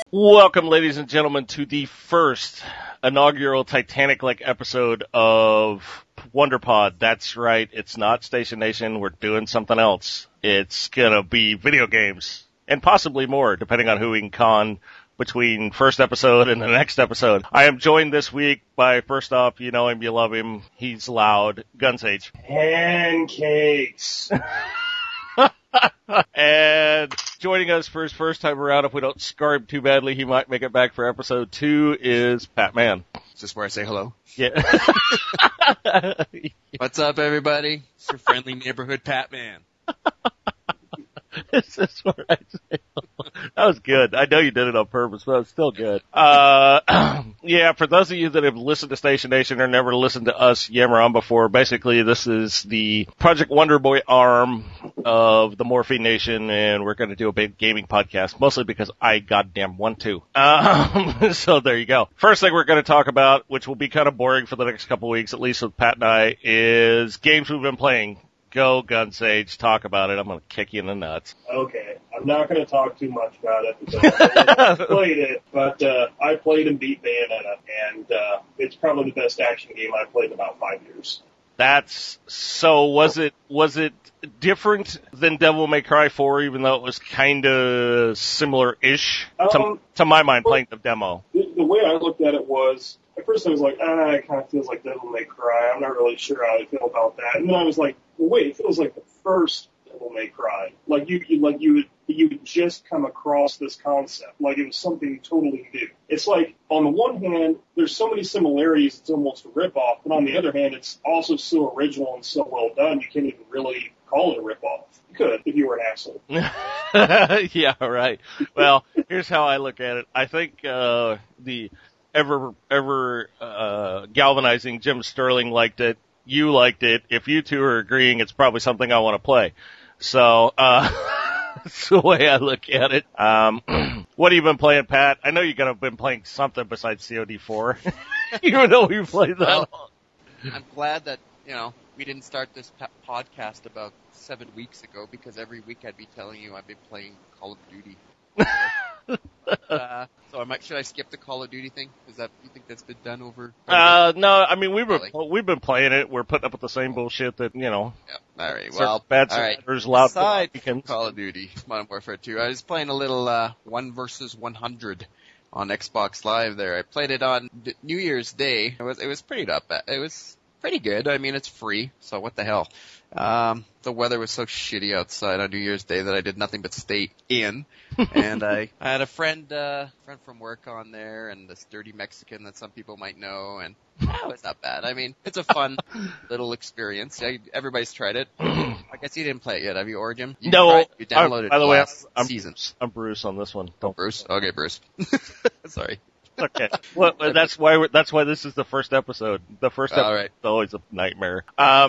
Welcome, ladies and gentlemen, to the first inaugural Titanic-like episode of WonderPod. That's right, it's not Station Nation. We're doing something else. It's gonna be video games, and possibly more, depending on who we can con between first episode and the next episode. I am joined this week by, first off, you know him, you love him, he's loud, Gunsage. Pancakes. And joining us for his first time around, if we don't scar him too badly, he might make it back for episode 2, is Pat Man. Is this where I say hello? Yeah. What's up, everybody? It's your friendly neighborhood Pat Man. Is this where I say hello? That was good. I know you did it on purpose, but it's still good. Yeah, for those of you that have listened to Station Nation or never listened to us yammer on before, basically this is the Project Wonder Boy arm of the Morphine Nation, and we're going to do a big gaming podcast, mostly because I goddamn want to. So there you go. First thing we're going to talk about, which will be kind of boring for the next couple of weeks, at least with Pat and I, is games we've been playing. Go, Gunsage, talk about it. I'm going to kick you in the nuts. Okay, I'm not going to talk too much about it because I played it, but I played and beat Bayonetta, and it's probably the best action game I've played in about 5 years. Was it different than Devil May Cry 4, even though it was kind of similar-ish to my mind playing the demo? The way I looked at it was, at first I was like, it kind of feels like Devil May Cry. I'm not really sure how I feel about that. And then I was like, well, wait, it feels like the first Devil May Cry. Like you would just come across this concept. Like it was something totally new. It's like, on the one hand, there's so many similarities, it's almost a ripoff. But on the other hand, it's also so original and so well done, you can't even really call it a ripoff. You could, if you were an asshole. Yeah, right. Well, here's how I look at it. I think the ever galvanizing Jim Sterling liked it. You liked it. If you two are agreeing, it's probably something I want to play. So, that's the way I look at it. What have you been playing, Pat? I know you've been playing something besides COD4. Even though we played that. Well, I'm glad that, we didn't start this podcast about 7 weeks ago, because every week I'd be telling you I've been playing Call of Duty. Should I skip the Call of Duty thing? You think that's been done over? No, I mean, we've been playing it. We're putting up with the same bullshit that, Yeah. All right. Well, bad survivors, loud aside from Call of Duty, Modern Warfare 2, I was playing a little 1 versus 100 on Xbox Live there. I played it on New Year's Day. It was pretty good. I mean, it's free, so what the hell. The weather was so shitty outside on New Year's Day that I did nothing but stay in. And I had a friend from work on there, and this dirty Mexican that some people might know, and it was not bad. I mean, it's a fun little experience. Everybody's tried it. I guess you didn't play it yet, have you, Origin? No. You downloaded it last season. I'm Bruce on this one. Oh, Bruce? Okay, Bruce. Sorry. Okay. Well, that's why this is the first episode. The first episode is always a nightmare.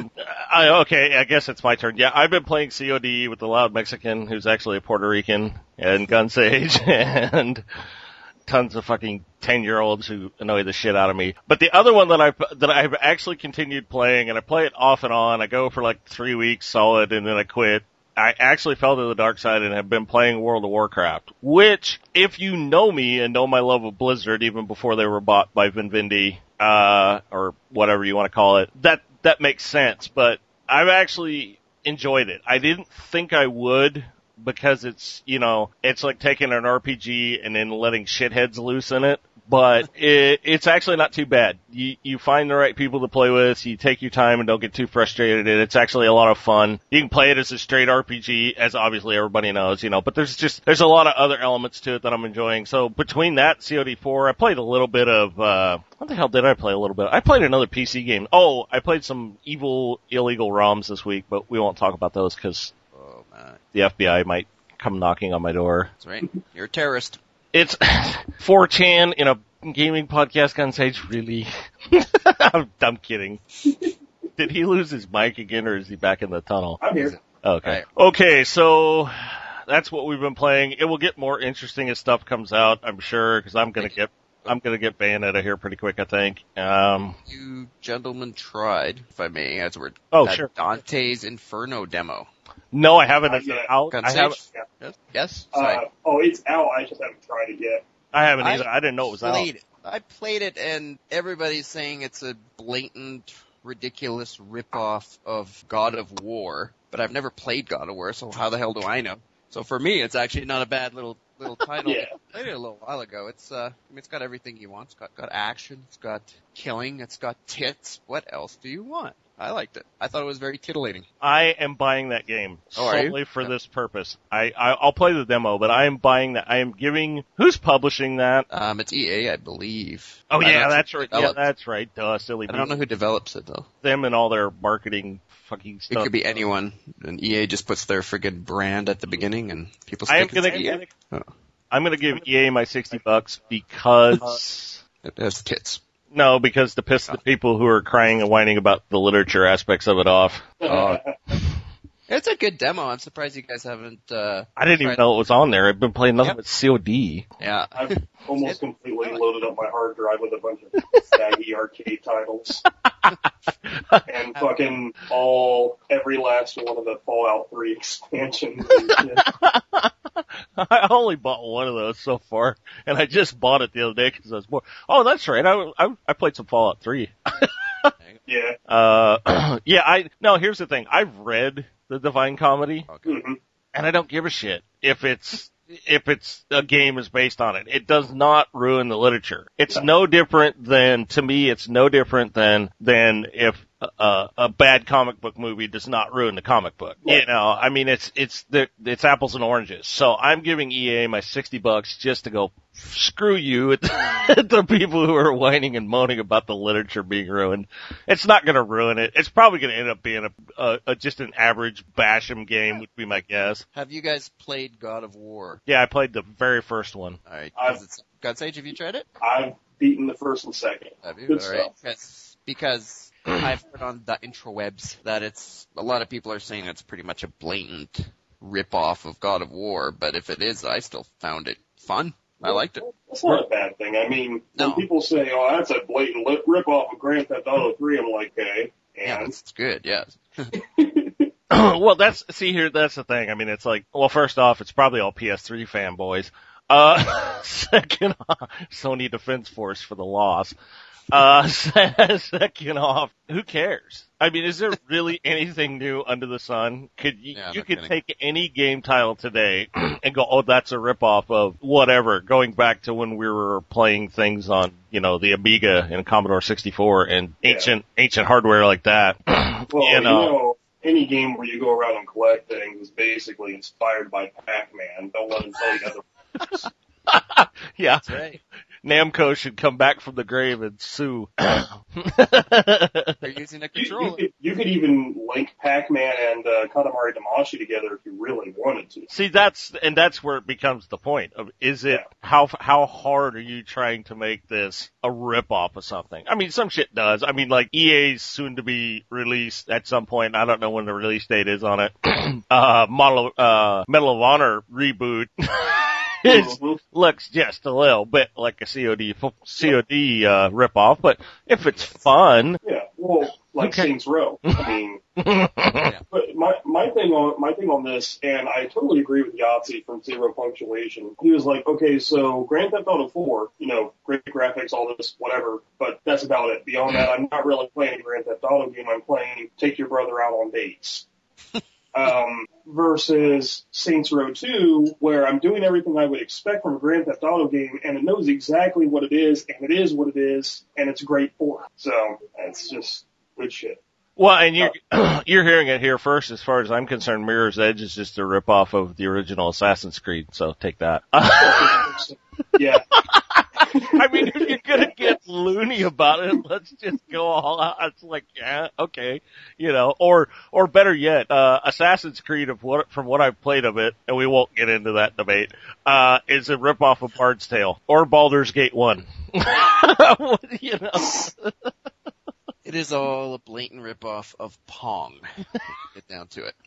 I guess it's my turn. Yeah, I've been playing COD with the loud Mexican who's actually a Puerto Rican, and Gunsage, and tons of fucking 10-year-olds who annoy the shit out of me. But the other one that I've actually continued playing, and I play it off and on. I go for like 3 weeks solid, and then I quit. I actually fell to the dark side and have been playing World of Warcraft, which, if you know me and know my love of Blizzard, even before they were bought by Vivendi, or whatever you want to call it, that makes sense. But I've actually enjoyed it. I didn't think I would, because it's like taking an RPG and then letting shitheads loose in it. But it's actually not too bad. You find the right people to play with, you take your time and don't get too frustrated, and it's actually a lot of fun. You can play it as a straight RPG, as obviously everybody knows, but there's a lot of other elements to it that I'm enjoying. So between that and COD4, I played a little bit of, what the hell did I play a little bit? I played another PC game. Oh, I played some illegal ROMs this week, but we won't talk about those because the FBI might come knocking on my door. That's right. You're a terrorist. It's 4chan in a gaming podcast, Gunsage, really? I'm kidding. Did he lose his mic again, or is he back in the tunnel? I'm here. Okay. Right. Okay, so that's what we've been playing. It will get more interesting as stuff comes out, I'm sure, because I'm gonna get Bayonetta here pretty quick, I think. You gentlemen tried, if I may, sure. Dante's Inferno demo. No, I haven't. It's yet. out. I have. Yes. Sorry. It's out. I just haven't tried it yet. I haven't either. I didn't know it was out. I played it, and everybody's saying it's a blatant, ridiculous ripoff of God of War. But I've never played God of War, so how the hell do I know? So for me, it's actually not a bad little title. Yeah. I played it a little while ago. It's it's got everything you want. It's got action. It's got killing. It's got tits. What else do you want? I liked it. I thought it was very titillating. I am buying that game solely for this purpose. I'll play the demo, but I am buying that. I am giving. Who's publishing that? It's EA, I believe. Oh yeah, that's right. Yeah, that's right. Duh, silly. I don't know who develops it though. Them and all their marketing fucking stuff. It could be anyone, and EA just puts their friggin' brand at the beginning, and people. I'm gonna give EA my $60 because it has tits. No, because to piss the people who are crying and whining about the literature aspects of it off. It's a good demo. I'm surprised you guys haven't. I didn't even know it was on there. I've been playing nothing but COD. Yeah. I've almost completely loaded up my hard drive with a bunch of saggy arcade titles. And fucking every last one of the Fallout 3 expansions. I only bought one of those so far, and I just bought it the other day because I was bored. Oh, that's right. I played some Fallout 3. Yeah. No, here's the thing. I've read the Divine Comedy, Mm-hmm. and I don't give a shit if a game is based on it. It does not ruin the literature. It's no different than, to me, it's no different than if a bad comic book movie does not ruin the comic book. Yeah. You know, I mean, it's apples and oranges. So I'm giving EA my $60 just to go, screw you at the people who are whining and moaning about the literature being ruined. It's not going to ruin it. It's probably going to end up being just an average Basham game, would be my guess. Have you guys played God of War? Yeah, I played the very first one. All right. God's Age, have you tried it? I've beaten the first and second. Have you? Good All right. stuff. Because I've heard on the intrawebs that a lot of people are saying it's pretty much a blatant rip-off of God of War, but if it is, I still found it fun. I liked it. That's not a bad thing. I mean, when people say, "Oh, that's a blatant rip-off of Grand Theft Auto 3," I'm like, "Okay." Yeah, that's good. Yeah. Well, that's the thing. I mean, it's like, well, first off, it's probably all PS3 fanboys. Second off, Sony Defense Force for the loss. Second off, who cares? I mean, is there really anything new under the sun? You could take any game title today and go, oh, that's a ripoff of whatever, going back to when we were playing things on, the Amiga and Commodore 64 and ancient hardware like that. Well, any game where you go around and collect things is basically inspired by Pac-Man. Don't let them tell you otherwise. Yeah. That's right. Namco should come back from the grave and sue. They're using a controller. You could even link Pac-Man and Katamari Damacy together if you really wanted to. See, that's where it becomes the point of, how hard are you trying to make this a rip-off of something? I mean, some shit does. I mean, like EA's soon to be released at some point. I don't know when the release date is on it. Medal of Honor reboot. Looks just a little bit like a COD ripoff, but if it's fun, Saints Row. I mean, but my thing on this, and I totally agree with Yahtzee from Zero Punctuation. He was like, okay, so Grand Theft Auto 4, great graphics, all this, whatever, but that's about it. Beyond that, I'm not really playing a Grand Theft Auto game. I'm playing Take Your Brother Out on Dates. Versus Saints Row 2, where I'm doing everything I would expect from a Grand Theft Auto game, and it knows exactly what it is, and it is what it is, and it's great for it. So, it's just good shit. Well, and you're hearing it here first. As far as I'm concerned, Mirror's Edge is just a ripoff of the original Assassin's Creed, so take that. Yeah. I mean, if you're gonna get loony about it, let's just go all out. It's like, yeah, okay, or better yet, Assassin's Creed from what I've played of it, and we won't get into that debate, is a ripoff of Bard's Tale or Baldur's Gate 1. It is all a blatant ripoff of Pong. Get down to it.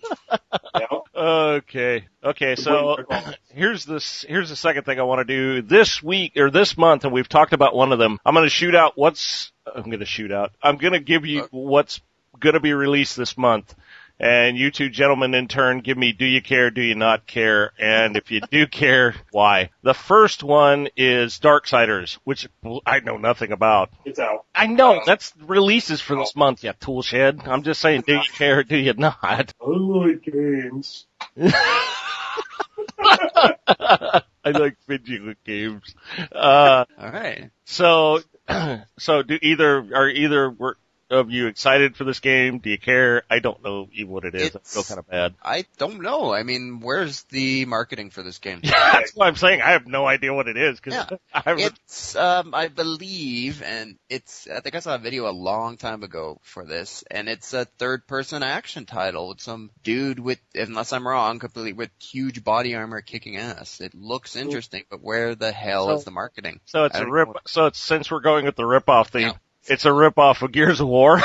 Okay, so here's the second thing I want to do this week or this month, and we've talked about one of them. I'm going to give you what's going to be released this month, And you two gentlemen in turn give me do you care, do you not care, and if you do care, why? The first one is Darksiders, which I know nothing about. It's out. I know, that's releases for this month, you toolshed. I'm just saying, do you care or do you not? I like games. I like video games. Alright. So are either of you excited for this game? Do you care? I don't know even what it is. I feel kind of bad. I don't know. I mean, where's the marketing for this game? Yeah, that's what I'm saying. I have no idea what it is. It's, I believe, and I think I saw a video a long time ago for this, and it's a third-person action title with some dude with, unless I'm wrong, completely with huge body armor kicking ass. It looks interesting, but where the hell is the marketing? So it's since we're going with the rip-off theme. Yeah. It's a rip-off of Gears of War.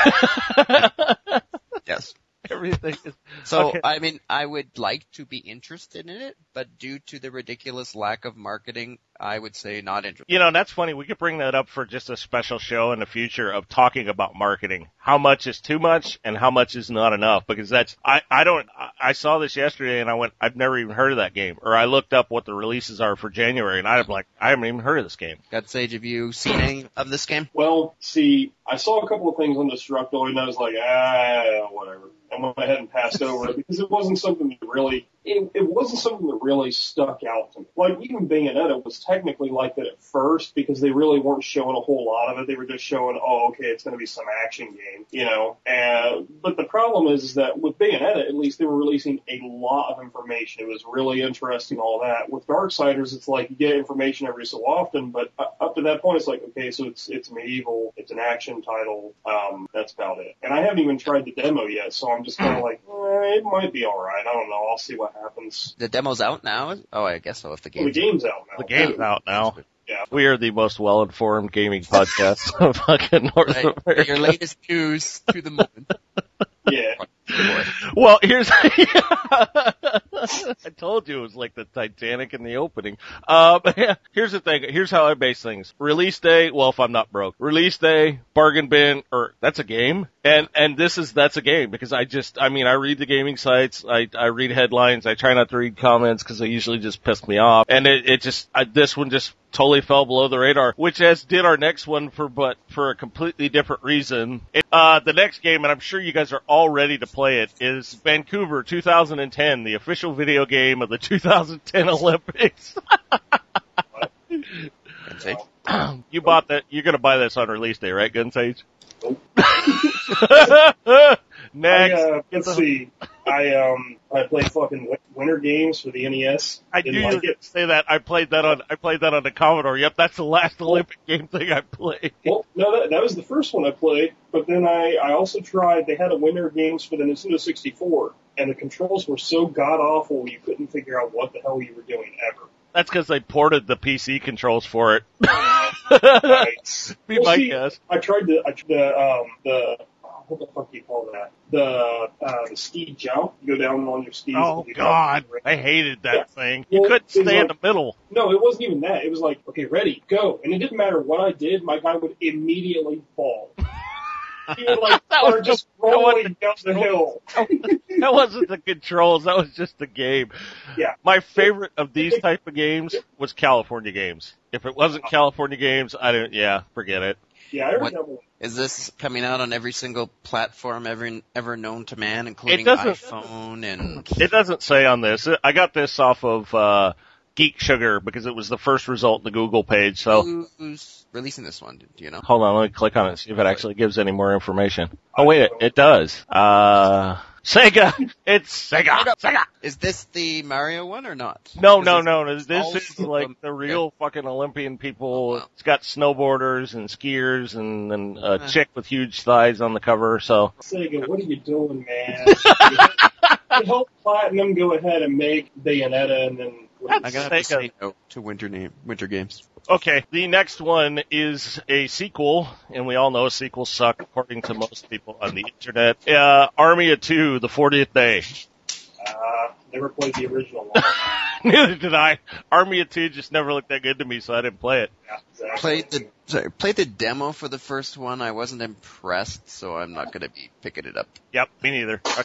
Yes. Everything is... So, okay. I mean, I would like to be interested in it, but due to the ridiculous lack of marketing, I would say not interested. You know, that's funny. We could bring that up for just a special show in the future of talking about marketing. How much is too much and how much is not enough? Because I saw this yesterday and I went, I've never even heard of that game. Or I looked up what the releases are for January and I'm like, I haven't even heard of this game. Sage, have you seen any of this game? Well, see, I saw a couple of things on Destructoid and I was like, whatever. I went ahead and passed over it because it wasn't something that really, it wasn't something that really stuck out to me. Like, even Bayonetta was technically like that at first because they really weren't showing a whole lot of it. They were just showing, it's going to be some action game, you know. But the problem is that with Bayonetta, at least they were releasing a lot of information. It was really interesting, all that. With Darksiders, it's like you get information every so often, but up to that point, it's like, okay, so it's medieval, it's an action title, that's about it. And I haven't even tried the demo yet, so I'm just kind of like, it might be alright. I don't know. I'll see what happens. The demo's out now? Oh, I guess so. If the game's out now. The game's out now. Yeah. We are the most well-informed gaming podcast of fucking North America. Your latest news to the moment. Yeah. Well, I told you it was like the Titanic in the opening. Here's the thing. Here's how I base things. Release day, well, if I'm not broke. Release day, bargain bin, or that's a game. And that's a game because I read the gaming sites. I read headlines. I try not to read comments because they usually just piss me off. And this one just totally fell below the radar, which as did our next one for a completely different reason. The next game, and I'm sure you guys are all ready to play it, is Vancouver 2010, the official video game of the 2010 Olympics. You bought that. You're going to buy this on release day, right, Gunsage? Nope. Next. Let's see. I play fucking Winter Games for the NES. I do say that. I played that on the Commodore. Yep, that's the last Olympic game thing I played. Well, no, that was the first one I played, but then I also tried, they had a Winter Games for the Nintendo 64, and the controls were so god-awful you couldn't figure out what the hell you were doing ever. That's because they ported the PC controls for it. Right. Be my guess. I tried the what the fuck do you call that? The ski jump. You go down on your skis. Oh God, I hated that thing. You couldn't stay in the middle. No, it wasn't even that. It was like, okay, ready, go. And it didn't matter what I did, my guy would immediately fall. He would start just rolling down the hill. That wasn't the controls, that was just the game. Yeah. My favorite of these type of games was California Games. If it wasn't California Games, forget it. Yeah, I remember. Is this coming out on every single platform ever known to man, including iPhone and... It doesn't say on this. I got this off of Geek Sugar because it was the first result in the Google page. So who's releasing this one? Do you know? Hold on, let me click on it and see if it actually gives any more information. Oh wait, it does. Sega. It's Sega. Sega. Is this the Mario one or not? No. This is like the real fucking Olympian people. Wow. It's got snowboarders and skiers and a chick with huge thighs on the cover. So Sega, what are you doing, man? You help Platinum go ahead and make Bayonetta, and then I'm gonna have to say no to Winter Games. Okay, the next one is a sequel, and we all know sequels suck according to most people on the internet. Army of Two, the 40th Day. Never played the original one. Neither did I. Army of Two just never looked that good to me, so I didn't play it. Yeah, exactly. Played the demo for the first one. I wasn't impressed, so I'm not going to be picking it up. Yep, me neither.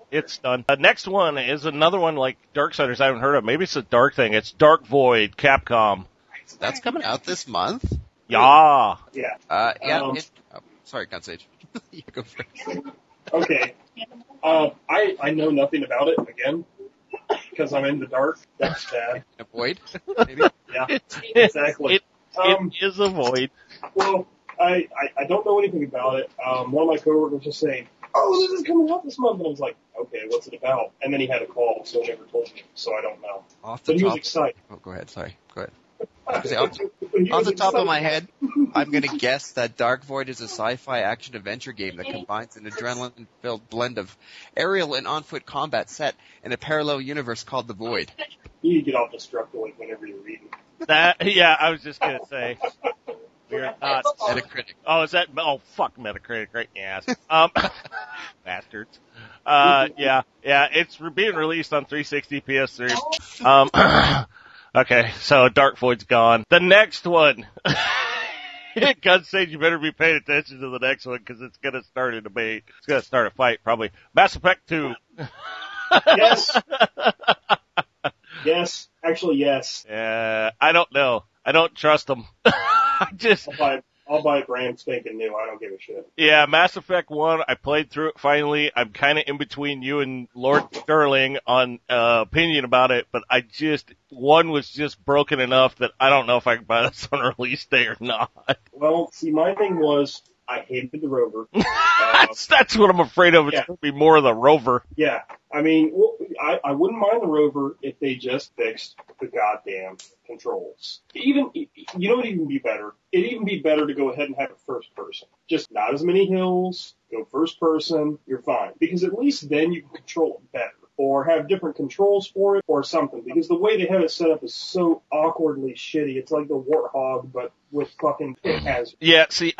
It's done. Next one is another one like Darksiders I haven't heard of. Maybe it's a Dark thing. It's Dark Void, Capcom. That's coming out this month? Yeah. Yeah. Sorry, Gunsage. You go first. Okay. I know nothing about it, again, because I'm in the dark. That's bad. A void, maybe? Yeah, exactly. It is a void. Well, I don't know anything about it. One of my coworkers was saying, "Oh, this is coming out this month," and I was like, "Okay, what's it about?" And then he had a call, so he never told me, so I don't know. But he was excited. Oh, go ahead. Sorry. Go ahead. Off the top of my head, I'm going to guess that Dark Void is a sci-fi action-adventure game that combines an adrenaline-filled blend of aerial and on-foot combat set in a parallel universe called The Void. You need to get off Destructoid whenever you're reading. Yeah, I was just going to say. We're not Metacritic. Oh, is that? Oh, fuck Metacritic, right? Yes. Bastards. Yeah, it's being released on 360 PS3. Okay, so Dark Void's gone. The next one. Gunsage, you better be paying attention to the next one because it's gonna start a debate. It's gonna start a fight, probably. Mass Effect 2. Yes. Yes. Actually, yes. Yeah, I don't know. I don't trust them. I'll buy it brand spanking new. I don't give a shit. Yeah, Mass Effect 1, I played through it finally. I'm kind of in between you and Lord Sterling on opinion about it, but one was just broken enough that I don't know if I can buy this on release day or not. Well, see, my thing was, I hated the rover. That's what I'm afraid of. It's going to be more of the rover. Yeah. I mean, I wouldn't mind the rover if they just fixed the goddamn controls. You know what would even be better? It'd even be better to go ahead and have it first person. Just not as many hills, go first person, you're fine. Because at least then you can control it better. Or have different controls for it or something. Because the way they have it set up is so awkwardly shitty. It's like the Warthog, but with fucking pit hazard. Yeah, see,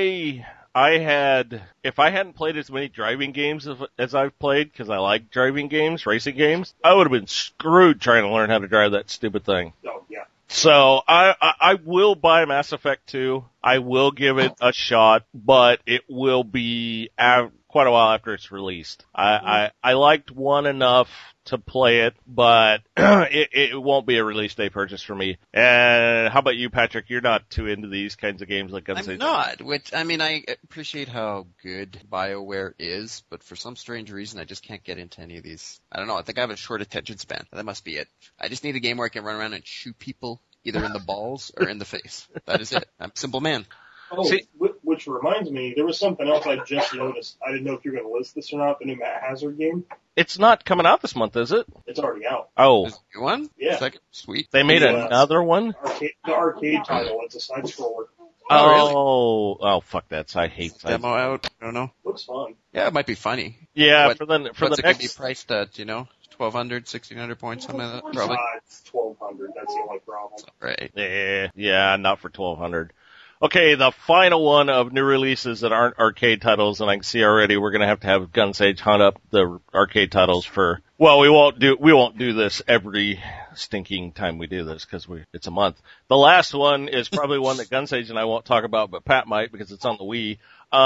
if I hadn't played as many driving games as I've played, because I like driving games, racing games, I would have been screwed trying to learn how to drive that stupid thing. Oh, yeah. So I will buy Mass Effect 2. I will give it a shot, but it will be quite a while after it's released. I liked 1 enough to play it, but it won't be a release day purchase for me. And how about you, Patrick? You're not too into these kinds of games like Gunsage. I'm not, I appreciate how good BioWare is, but for some strange reason, I just can't get into any of these. I don't know, I think I have a short attention span. That must be it. I just need a game where I can run around and shoot people, either in the balls or in the face. That is it. I'm a simple man. Oh, which reminds me, there was something else I just noticed. I didn't know if you're going to list this or not, the new Matt Hazard game. It's not coming out this month, is it? It's already out. Oh. Is it a new one? Yeah. Sweet. They made another one? The arcade title. It's a side-scroller. Oh, really? Oh, fuck that. I hate side demo out. I don't know. Looks fun. Yeah, it might be funny. Yeah, what's the next... What's it going to be priced at, 1,200, 1,600 points, something like that? Probably. It's 1,200. That's the only problem. Right. Yeah, not for 1,200. Okay, the final one of new releases that aren't arcade titles, and I can see already we're gonna have to have Gunsage hunt up the arcade titles for. Well, we won't do this every stinking time we do this because it's a month. The last one is probably one that Gunsage and I won't talk about, but Pat might because it's on the Wii.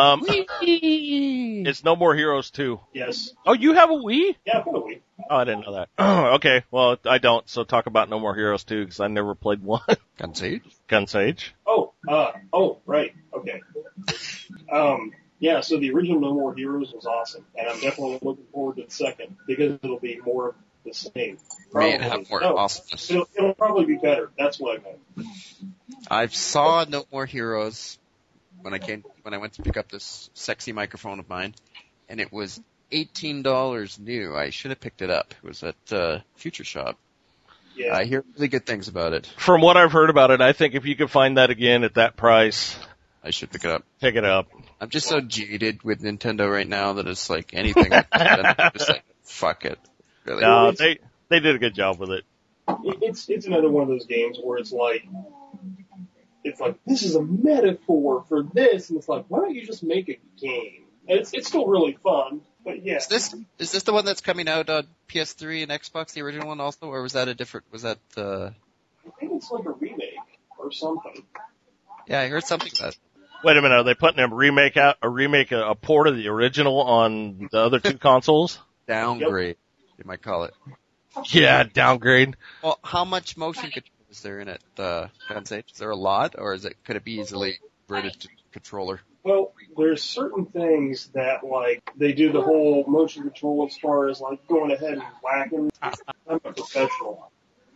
It's No More Heroes 2. Yes. Oh, you have a Wii? Yeah, I've got a Wii. Oh, I didn't know that. Okay, well, I don't, so talk about No More Heroes 2 because I never played one. Gunsage? Oh, right. Okay. Yeah, so the original No More Heroes was awesome, and I'm definitely looking forward to the second because it'll be more of the same. Awesomeness. It'll probably be better. That's what I meant. I saw No More Heroes when I went to pick up this sexy microphone of mine, and it was $18 new. I should have picked it up. It was at Future Shop. Yeah. I hear really good things about it. From what I've heard about it, I think if you could find that again at that price, I should pick it up. Pick it up. I'm just so jaded with Nintendo right now that it's like anything. I'm just like, fuck it. Really. No, they did a good job with it. It's another one of those games where it's like this is a metaphor for this, and it's like, why don't you just make a game? And it's still really fun, but yeah. Is this the one that's coming out on PS3 and Xbox, the original one also, or was that I think it's like a remake or something. Yeah, I heard something about it. Wait a minute, are they putting a port of the original on the other two consoles? Downgrade, you might call it. Yeah, downgrade. Well, how much motion control is there in it, Gunsage? Is there a lot, or could it be easily converted to controller? Well, there's certain things that, like, they do the whole motion control as far as, like, going ahead and whacking. I'm a professional.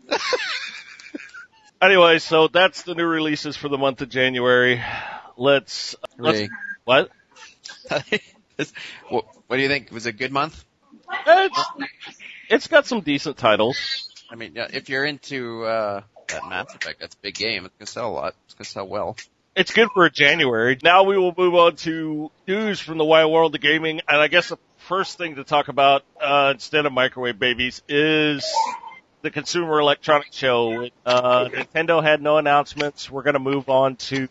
Anyway, so that's the new releases for the month of January. Let's what? What do you think? Was it a good month? It's got some decent titles. I mean, if you're into that Mass Effect, that's a big game. It's gonna sell a lot. It's gonna sell well. It's good for January. Now we will move on to news from the wide world of gaming, and I guess the first thing to talk about instead of microwave babies is the Consumer Electronics Show. Nintendo had no announcements. We're going to move on to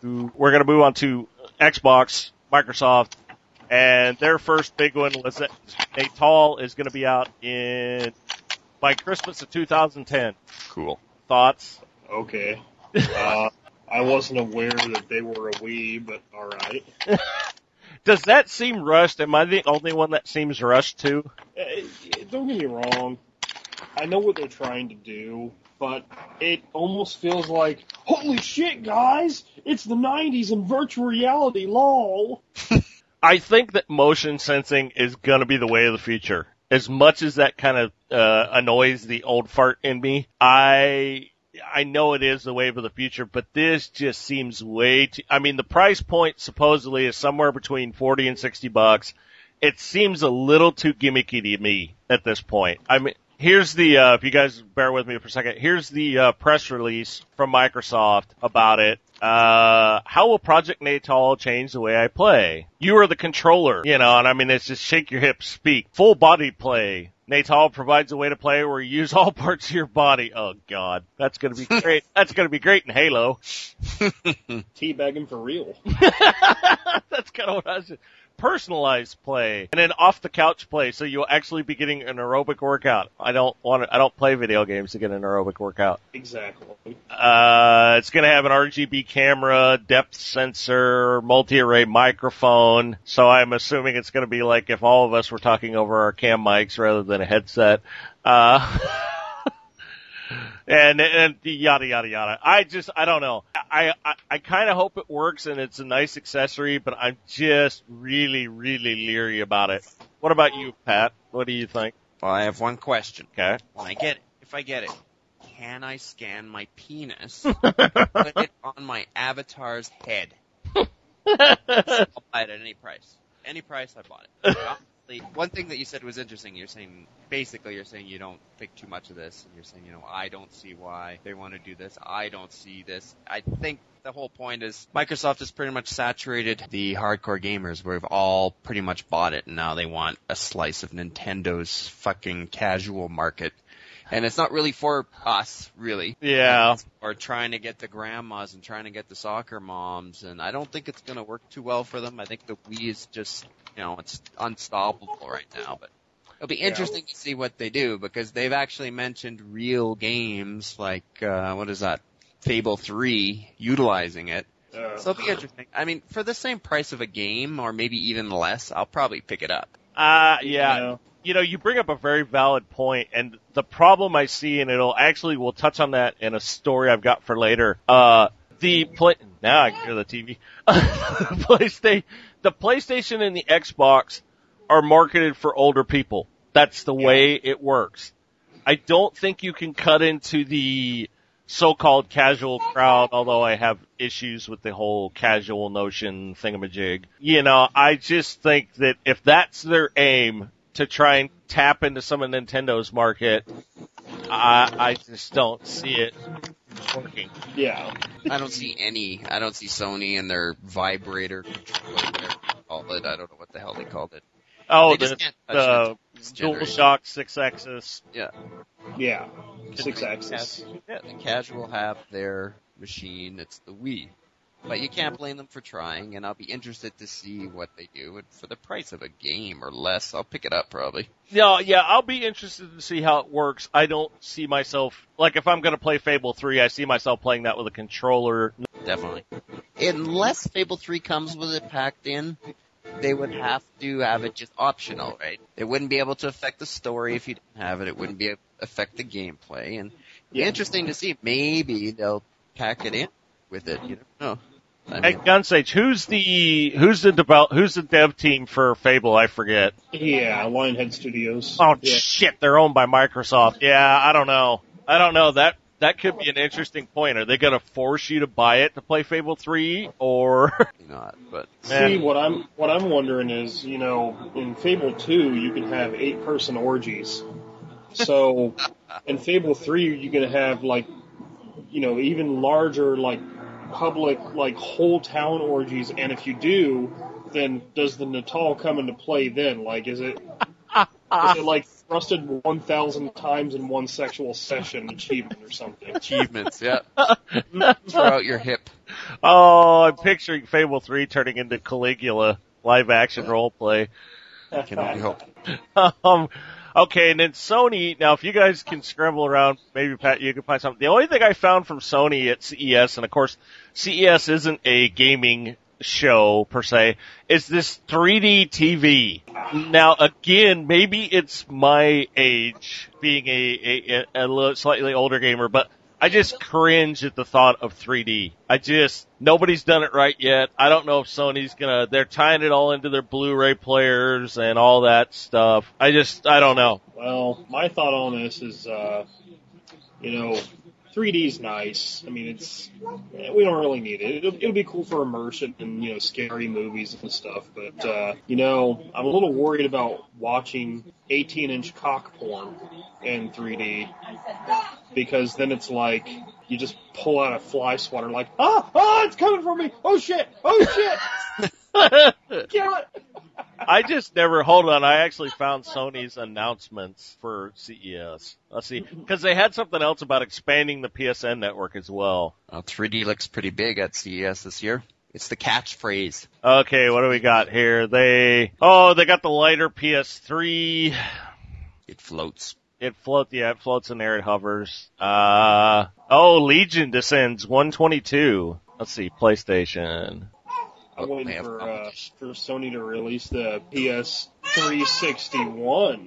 Xbox, Microsoft, and their first big one was that Natal is going to be out by Christmas of 2010. Cool. Thoughts? Okay. I wasn't aware that they were a Wii, but all right. Does that seem rushed? Am I the only one that seems rushed too? Don't get me wrong. I know what they're trying to do, but it almost feels like, holy shit, guys! It's the 90s and virtual reality, lol! I think that motion sensing is going to be the way of the future. As much as that kind of annoys the old fart in me, I know it is the wave of the future, but this just seems way too... I mean, the price point supposedly is somewhere between $40 and $60. It seems a little too gimmicky to me at this point. I mean, here's the, if you guys bear with me for a second, here's the press release from Microsoft about it. How will Project Natal change the way I play? You are the controller, and I mean, it's just shake your hips, speak. Full body play. Natal provides a way to play where you use all parts of your body. Oh, God. That's going to be great. That's going to be great in Halo. Teabagging for real. That's kind of what I was... Personalized play and then off the couch play, so you'll actually be getting an aerobic workout. I don't play video games to get an aerobic workout. Exactly. It's gonna have an RGB camera, depth sensor, multi-array microphone. So I'm assuming it's gonna be like if all of us were talking over our cam mics rather than a headset. And yada, yada, yada. I don't know. I kind of hope it works and it's a nice accessory, but I'm just really, really leery about it. What about you, Pat? What do you think? Well, I have one question. Okay. If I get it, can I scan my penis, put it on my avatar's head? I'll buy it at any price. Any price, I bought it. One thing that you said was interesting. You're saying you don't think too much of this, and you're saying, I don't see why they want to do this. I don't see this. I think the whole point is Microsoft has pretty much saturated the hardcore gamers. We've all pretty much bought it, and now they want a slice of Nintendo's fucking casual market. And it's not really for us, really. Yeah. Or trying to get the grandmas and trying to get the soccer moms, and I don't think it's going to work too well for them. I think the Wii is just, it's unstoppable right now, but it'll be interesting to see what they do, because they've actually mentioned real games like, what is that, Fable 3, utilizing it. So it'll be interesting. I mean, for the same price of a game, or maybe even less, I'll probably pick it up. Yeah. You bring up a very valid point, and the problem I see, and we'll touch on that in a story I've got for later. Now I can hear the TV. The PlayStation and the Xbox are marketed for older people. That's the way it works. I don't think you can cut into the so-called casual crowd, although I have issues with the whole casual notion thingamajig. I just think that if that's their aim, to try and tap into some of Nintendo's market, I just don't see it working. Yeah. I don't see Sony and their vibrator controller, whatever they call it. I don't know what the hell they called it. Oh, the DualShock 6-axis. Yeah. Yeah. 6-axis. Yeah, the casual have their machine. It's the Wii. But you can't blame them for trying, and I'll be interested to see what they do. And for the price of a game or less, I'll pick it up probably. Yeah, I'll be interested to see how it works. I don't see myself, if I'm going to play Fable 3, I see myself playing that with a controller. Definitely. Unless Fable 3 comes with it packed in, they would have to have it just optional, right? It wouldn't be able to affect the story if you didn't have it. It wouldn't be affect the gameplay, and it'd be interesting to see. Maybe they'll pack it in with it. You don't know. Hey, Gunsage, who's the dev team for Fable? I forget. Yeah, Lionhead Studios. Oh shit, they're owned by Microsoft. Yeah, I don't know. That could be an interesting point. Are they going to force you to buy it to play Fable 3 or not? But see, what I'm wondering is, in Fable 2 you can have 8-person orgies. So in Fable 3 you can have even larger public whole town orgies, and if you do, then does the Natal come into play then? Is it thrusted 1,000 times in one sexual session achievement or something? Achievements, yeah. Throw out your hip. Oh, I'm picturing Fable 3 turning into Caligula live action roleplay. Can only hope. Okay, and then Sony, now if you guys can scramble around, maybe Pat, you can find something. The only thing I found from Sony at CES, and of course CES isn't a gaming show per se, is this 3D TV. Now again, maybe it's my age being a little slightly older gamer, but I just cringe at the thought of 3D. Nobody's done it right yet. I don't know if Sony's they're tying it all into their Blu-ray players and all that stuff. I don't know. Well, my thought on this is, 3D's nice. I mean, we don't really need it. It'll be cool for immersion and, scary movies and stuff. But, I'm a little worried about watching 18-inch cock porn in 3D. Because then it's like, you just pull out a fly swatter it's coming for me! Oh shit! Kill it! Hold on, I actually found Sony's announcements for CES. Let's see, because they had something else about expanding the PSN network as well. 3D looks pretty big at CES this year. It's the catchphrase. Okay, what do we got here? They got the lighter PS3. It floats. It floats in there, it hovers. Legion descends 122. Let's see, PlayStation. I'm waiting for Sony to release the PS361.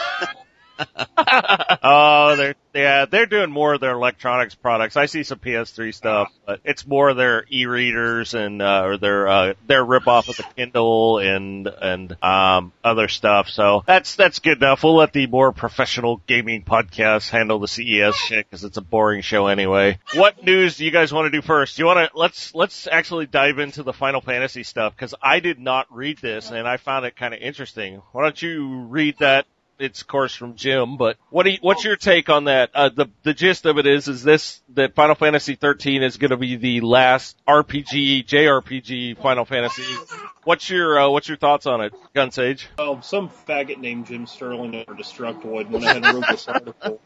They're doing more of their electronics products. I see some PS3 stuff, but it's more their e-readers and or their rip-off of the Kindle and other stuff. So that's good enough. We'll let the more professional gaming podcasts handle the CES shit because it's a boring show anyway. What news do you guys want to do first? Let's actually dive into the Final Fantasy stuff because I did not read this and I found it kind of interesting. Why don't you read that? It's, of course, from Jim, but what's your take on that? The gist of it is that Final Fantasy 13 is going to be the last JRPG Final Fantasy. What's your thoughts on it, Gunsage? Well, some faggot named Jim Sterling or Destructoid went ahead and wrote this article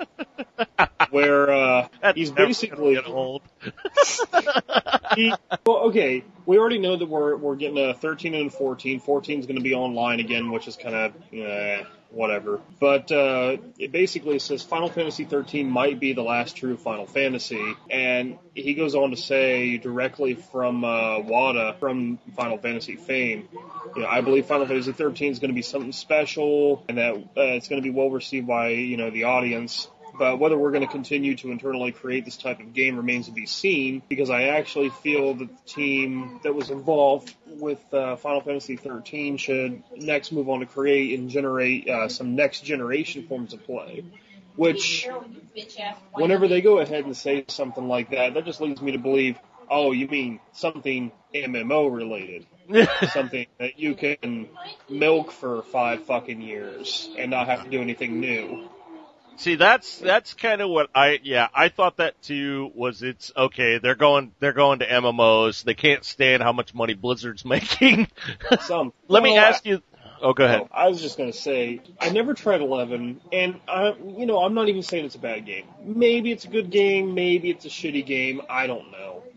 where he's basically old. Okay, we already know that we're getting a 13 and 14. 14 is going to be online again, which is kind of whatever. But it basically says Final Fantasy 13 might be the last true Final Fantasy, and he goes on to say directly from WADA, from Final Fantasy fame, I believe Final Fantasy 13 is going to be something special, and that it's going to be well received by the audience. But whether we're going to continue to internally create this type of game remains to be seen, because I actually feel that the team that was involved with Final Fantasy XIII should next move on to create and generate some next generation forms of play. Which, whenever they go ahead and say something like that, that just leads me to believe, oh, you mean something MMO related. Something that you can milk for 5 fucking years and not have to do anything new. See, that's kind of what I thought that too. It's okay. They're going to MMOs. They can't stand how much money Blizzard's making. Let me ask you. Oh, go ahead. I was just going to say, I never tried 11, and I'm not even saying it's a bad game. Maybe it's a good game, maybe it's a shitty game, I don't know.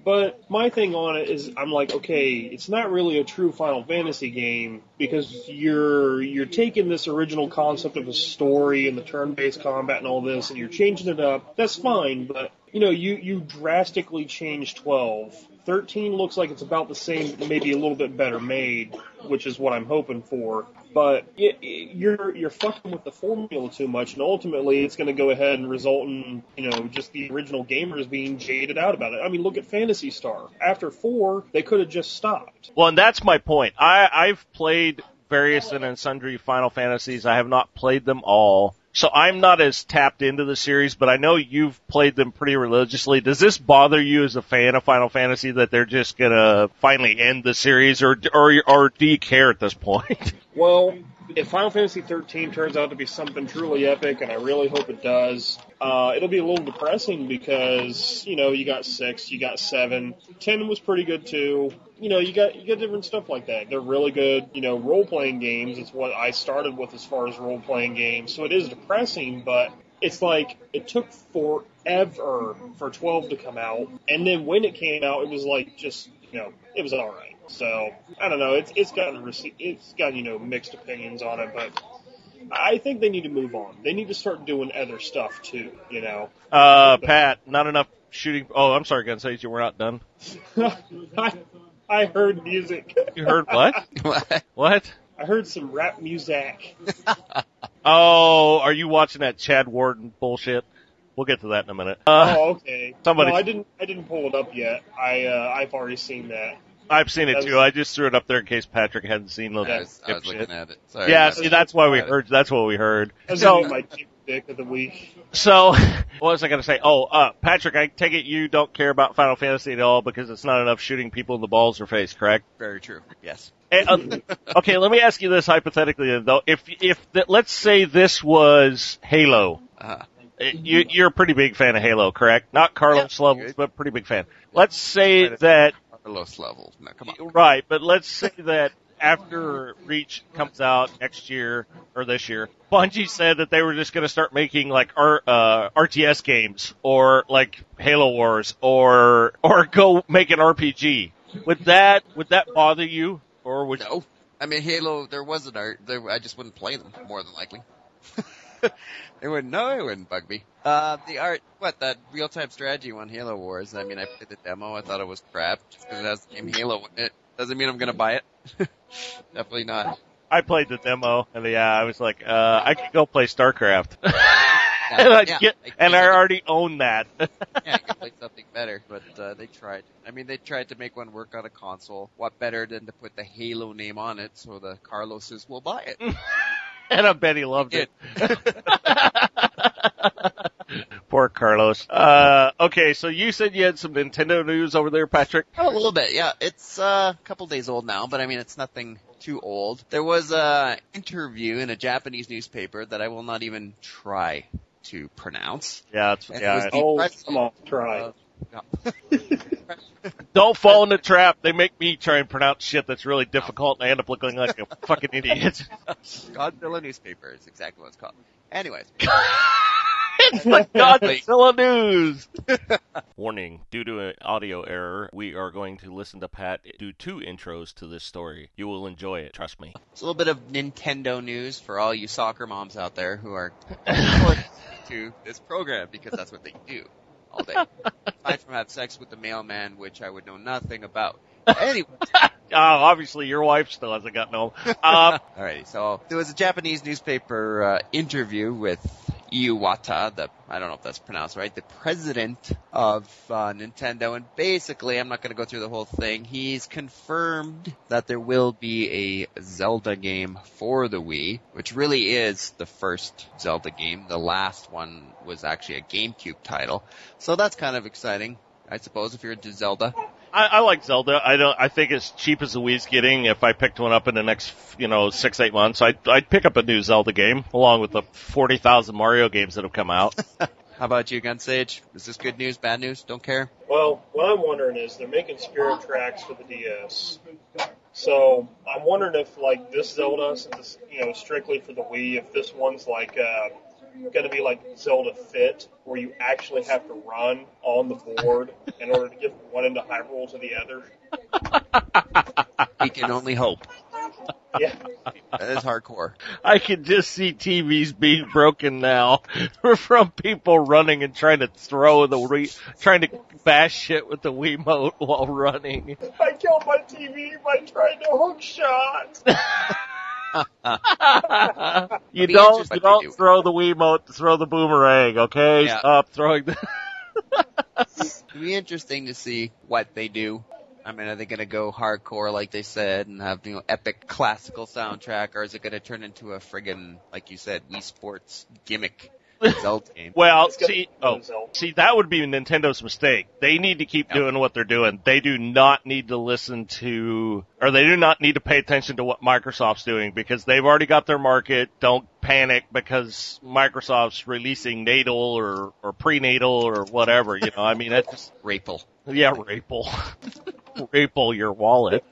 But my thing on it is, I'm like, okay, it's not really a true Final Fantasy game because you're taking this original concept of a story and the turn-based combat and all this, and you're changing it up. That's fine, but you drastically changed 12. 13 looks like it's about the same, maybe a little bit better made, which is what I'm hoping for. But you're fucking with the formula too much, and ultimately it's going to go ahead and result in just the original gamers being jaded out about it. I mean, look at Phantasy Star. After 4, they could have just stopped. Well, and that's my point. I've played various and sundry Final Fantasies. I have not played them all. So I'm not as tapped into the series, but I know you've played them pretty religiously. Does this bother you as a fan of Final Fantasy that they're just gonna finally end the series, or do you care at this point? Well, if Final Fantasy 13 turns out to be something truly epic, and I really hope it does, it'll be a little depressing because, you got 6, you got 7, 10 was pretty good too. You got different stuff like that. They're really good, role-playing games. It's what I started with as far as role-playing games. So it is depressing, but it's like it took forever for 12 to come out. And then when it came out, it was like just, it was all right. So I don't know. It's gotten mixed opinions on it, but I think they need to move on. They need to start doing other stuff too. Pat, not enough shooting. Oh, I'm sorry, Gunsage, you were not done. I heard music. You heard what? What? I heard some rap music. Oh, are you watching that Chad Warden bullshit? We'll get to that in a minute. Okay. Somebody. No, I didn't pull it up yet. I've already seen that. I've seen it too. I just threw it up there in case Patrick hadn't seen the. I was looking at it. Sorry. Yeah, see, that's why we heard. That's what we heard. That's my pick of the week. So, what was I going to say? Patrick, I take it you don't care about Final Fantasy at all because it's not enough shooting people in the balls or face, correct? Very true. Yes. Okay, let me ask you this hypothetically though. Let's say this was Halo. You're a pretty big fan of Halo, correct? Not Carlos levels, but pretty big fan. Let's say that Carlos levels. No, come on. Right, but let's say that after Reach comes out next year or this year, Bungie said that they were just going to start making like RTS games or like Halo Wars or go make an RPG. Would that bother you or would No. I mean, Halo, there was an art. I just wouldn't play them, more than likely. It wouldn't bug me. The art, that real-time strategy one, Halo Wars, I mean, I played the demo, I thought it was crap, just because it has the name Halo in it. Doesn't mean I'm gonna buy it. Definitely not. I played the demo, and I was like, I could go play StarCraft. I already own that. Yeah, I could play something better, but they tried. I mean, they tried to make one work on a console. What better than to put the Halo name on it so the Carloses will buy it? And I bet he loved it. Poor Carlos. Okay, so you said you had some Nintendo news over there, Patrick? A little bit, yeah. It's a couple days old now, but I mean, it's nothing too old. There was an interview in a Japanese newspaper that I will not even try to pronounce. Yeah, come on, try. Don't fall in the trap. They make me try and pronounce shit that's really difficult, and I end up looking like a fucking idiot. Godzilla newspaper is exactly what it's called. Anyways. It's the Godzilla news! Warning, due to an audio error, we are going to listen to Pat do 2 intros to this story. You will enjoy it, trust me. It's a little bit of Nintendo news for all you soccer moms out there who are to this program, because that's what they do all day. Aside from have sex with the mailman, which I would know nothing about. Anyway. Obviously your wife still hasn't gotten home. Alrighty, so there was a Japanese newspaper interview with Iwata, I don't know if that's pronounced right, the president of Nintendo, and basically, I'm not going to go through the whole thing, he's confirmed that there will be a Zelda game for the Wii, which really is the first Zelda game. The last one was actually a GameCube title, so that's kind of exciting, I suppose, if you're into Zelda. I like Zelda. I think as cheap as the Wii's getting, if I picked one up in the next, 6-8 months, I'd pick up a new Zelda game, along with the 40,000 Mario games that have come out. How about you, Gunsage? Is this good news, bad news? Don't care? Well, what I'm wondering is they're making Spirit Tracks for the DS. So I'm wondering if, this Zelda, since it's, strictly for the Wii, if this one's going to be like Zelda Fit, where you actually have to run on the board in order to get from one end of Hyrule to the other. We can only hope. Yeah. That is hardcore. I can just see TVs being broken now from people running and trying to trying to bash shit with the Wiimote while running. I killed my TV by trying to hook shot. You don't throw the Wiimote, throw the boomerang, okay? Yeah. Stop throwing the... It'll be interesting to see what they do. I mean, are they going to go hardcore like they said and have, epic classical soundtrack, or is it going to turn into a friggin', like you said, Wii Sports gimmick Zelda game? Well, see, that would be Nintendo's mistake. They need to keep doing what they're doing. They do not need to listen to, or they do not need to pay attention to what Microsoft's doing, because they've already got their market. Don't panic because Microsoft's releasing natal or prenatal or whatever, I mean, that's just... Rapel. Yeah, Rapel. Rapel your wallet.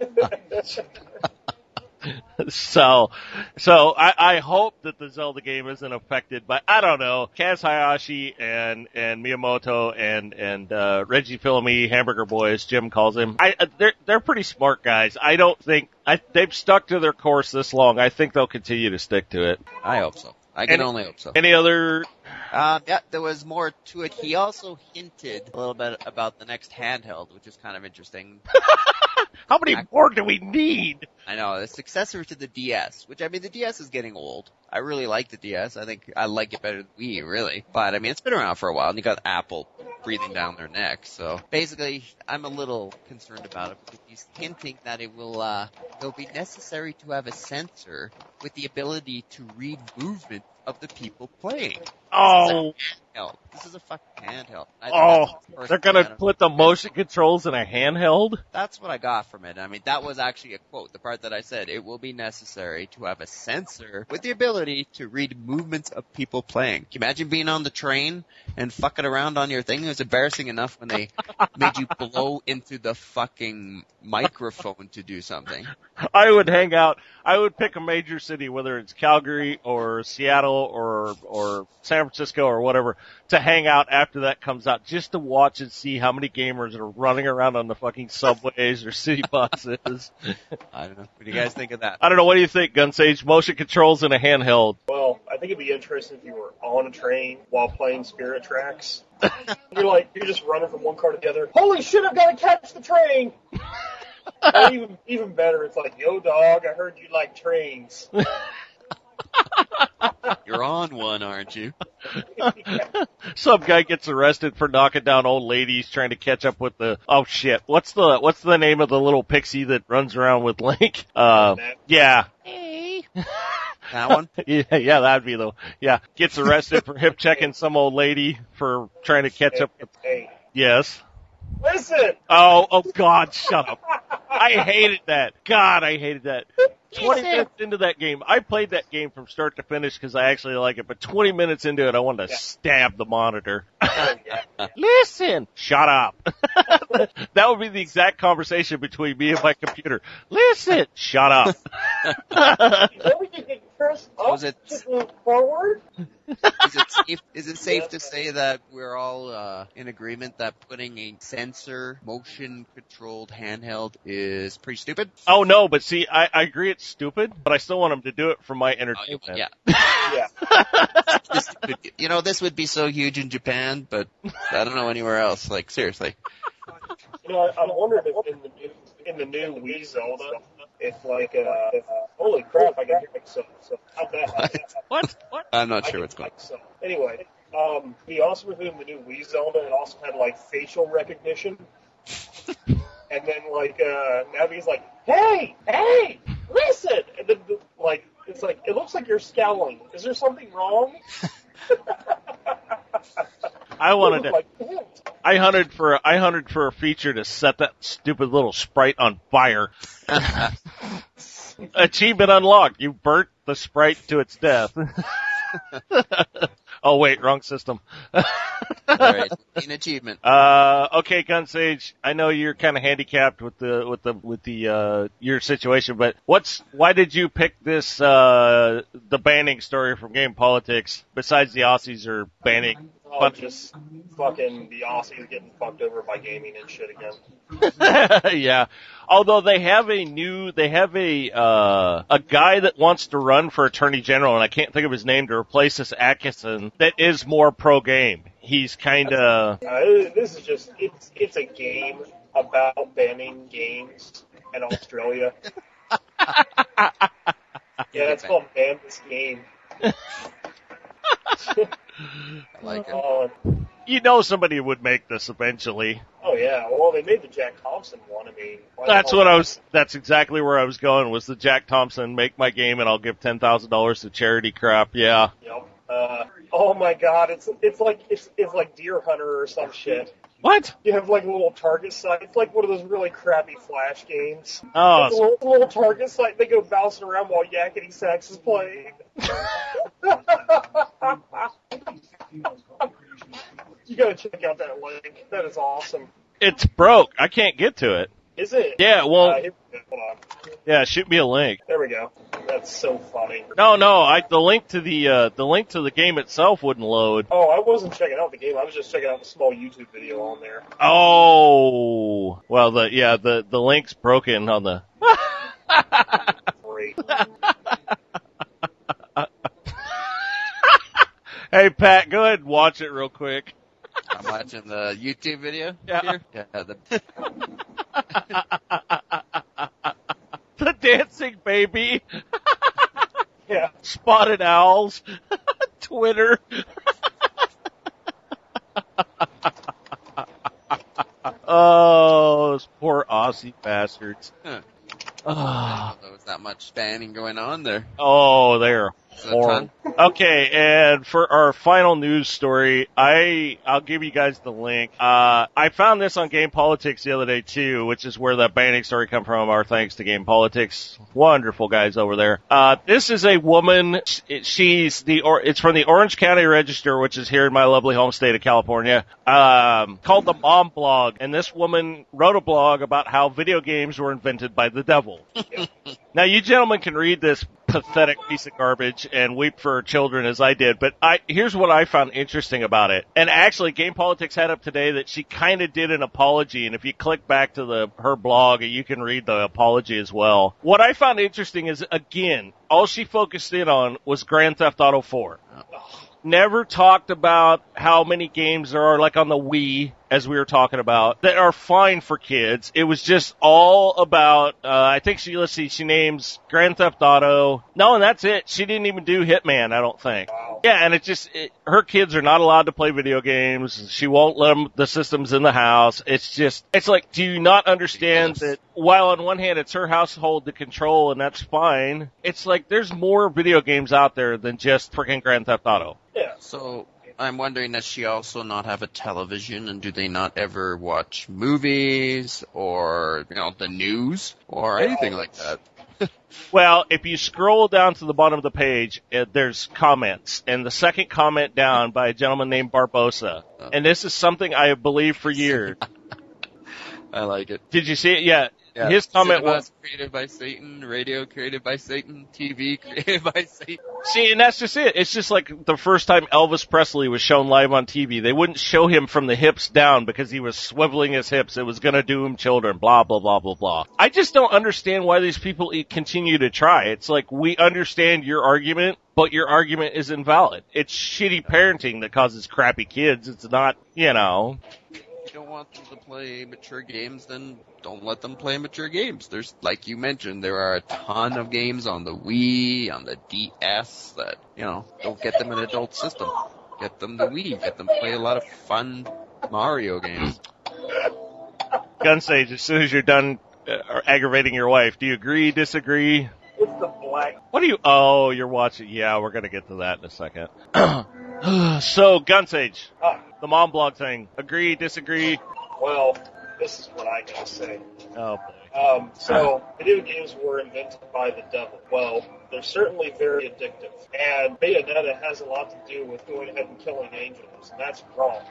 So I hope that the Zelda game isn't affected by, I don't know, Kaz Hayashi and Miyamoto and Reggie Fils-Aimé, Hamburger Boys, Jim calls him. They're pretty smart guys. I don't think, they've stuck to their course this long. I think they'll continue to stick to it. I hope so. I can only hope so. Any other? Yeah, there was more to it. He also hinted a little bit about the next handheld, which is kind of interesting. How many more do we need? I know, the successor to the DS, which, I mean, the DS is getting old. I really like the DS. I think I like it better than Wii, really. But, I mean, it's been around for a while, and you got Apple breathing down their neck. So, basically, I'm a little concerned about it, because he's hinting that it'll be necessary to have a sensor with the ability to read movement of the people playing. Oh. This is a fucking handheld. They're gonna put the motion controls in a handheld? That's what I got from it. I mean, that was actually a quote. The part that I said, it will be necessary to have a sensor with the ability to read movements of people playing. Can you imagine being on the train and fucking around on your thing? It was embarrassing enough when they made you blow into the fucking microphone to do something. I would hang out. I would pick a major city, whether it's Calgary or Seattle or San Francisco or whatever, to hang out after that comes out, just to watch and see how many gamers are running around on the fucking subways or city buses. I don't know. What do you guys think of that? I don't know. What do you think, Gunsage? Motion controls in a handheld. Well, I think it'd be interesting if you were on a train while playing Spirit Tracks. You're just running from one car to the other. Holy shit, I've got to catch the train! Or even better, it's like, yo dog, I heard you like trains. You're on one, aren't you? Some guy gets arrested for knocking down old ladies trying to catch up with the, oh shit, what's the name of the little pixie that runs around with Link? Yeah. Hey. That one? Yeah, that'd be gets arrested for hip checking some old lady for trying to catch up with, yes. Listen! Oh God, shut up. I hated that. God, I hated that. 20 minutes into that game, I played that game from start to finish because I actually like it, but 20 minutes into it, I wanted to stab the monitor. Listen! Shut up. That would be the exact conversation between me and my computer. Listen! Shut up. Was it forward? Is it safe to say that we're all in agreement that putting a sensor motion controlled handheld is pretty stupid? Oh no, but see, I agree it's stupid, but I still want them to do it for my entertainment. Yeah. This would be so huge in Japan, but I don't know anywhere else. Like, seriously. I'm wondering if in the new Wii Zelda, if holy crap, I got here so how'd that happen? What? I'm not sure what's going on. So anyway, he also removed the new Wii Zelda and also had facial recognition. And then now he's like, hey, listen! And then it's like, it looks like you're scowling. Is there something wrong? I hunted for a feature to set that stupid little sprite on fire. Achievement unlocked. You burnt the sprite to its death. Oh wait, wrong system. Alright, an achievement. Okay, Gunsage, I know you're kind of handicapped with your situation, but why did you pick this, the banning story from Game Politics, besides the Aussies are banning? Oh, just fucking the Aussies getting fucked over by gaming and shit again. Yeah. Although they have a guy that wants to run for Attorney General, and I can't think of his name, to replace this Atkinson that is more pro-game. He's kinda... This is just, it's a game about banning games in Australia. Yeah, it's called Ban This Game. I like it. You know somebody would make this eventually. Oh yeah, well they made the Jack Thompson one. I mean, that's exactly where I was going, was the Jack Thompson make my game and I'll give $10,000 to charity crap. Yeah. Yep. Oh my God, it's like Deer Hunter or some shit. What? You have like a little target site. It's like one of those really crappy Flash games. Oh. It's a little target site. They go bouncing around while Yakety Sax is playing. You gotta check out that link. That is awesome. It's broke. I can't get to it. Is it? Yeah, well... hold on. Yeah, shoot me a link. There we go. That's so funny. No, the link to the game itself wouldn't load. Oh, I wasn't checking out the game. I was just checking out the small YouTube video on there. Oh, well, the link's broken on the... Great. Hey, Pat, go ahead and watch it real quick. I'm watching the YouTube video. Yeah. Here. Yeah. The dancing baby. Yeah. Spotted owls. Twitter. Oh, those poor Aussie bastards. Huh. Oh. I didn't know there was that much banning going on there. Oh, they're horrible. Okay, and for our final news story, I'll give you guys the link. I found this on Game Politics the other day too, which is where that banning story come from. Our thanks to Game Politics. Wonderful guys over there. This is a woman. It's from the Orange County Register, which is here in my lovely home state of California, called the Mom Blog. And this woman wrote a blog about how video games were invented by the devil. Now, you gentlemen can read this pathetic piece of garbage and weep for children as I did, but here's what I found interesting about it. And actually, Game Politics had up today that she kind of did an apology, and if you click back to her blog, you can read the apology as well. What I found interesting is, again, all she focused in on was Grand Theft Auto 4. Never talked about how many games there are, like on the Wii, as we were talking about, that are fine for kids. It was just all about, I think she names Grand Theft Auto. No, and that's it. She didn't even do Hitman, I don't think. Wow. Yeah, and her kids are not allowed to play video games. She won't let the systems in the house. It's like, do you not understand that while on one hand it's her household to control and that's fine, it's like there's more video games out there than just freaking Grand Theft Auto. Yeah. So I'm wondering, does she also not have a television, and do they not ever watch movies or, the news or anything like that? Well, if you scroll down to the bottom of the page, there's comments, and the second comment down by a gentleman named Barbosa. And this is something I have believed for years. I like it. Did you see it? Yeah. His comment was created by Satan, radio created by Satan, TV created by Satan. See, and that's just it. It's just like the first time Elvis Presley was shown live on TV. They wouldn't show him from the hips down because he was swiveling his hips. It was going to do him children, blah, blah, blah, blah, blah. I just don't understand why these people continue to try. It's like, we understand your argument, but your argument is invalid. It's shitty parenting that causes crappy kids. It's not, If you don't want them to play mature games, then don't let them play mature games. There's, like you mentioned, there are a ton of games on the Wii, on the DS that, don't get them an adult system. Get them the Wii. Get them play a lot of fun Mario games. Gunsage, as soon as you're done aggravating your wife, do you agree, disagree? It's the black. What do you... Oh, you're watching... Yeah, we're going to get to that in a second. So, Gunsage, the Mom Blog thing. Agree, disagree? Well, this is what I gotta say. Oh, boy. So, video games were invented by the devil. Well, they're certainly very addictive. And Bayonetta has a lot to do with going ahead and killing angels, and that's wrong.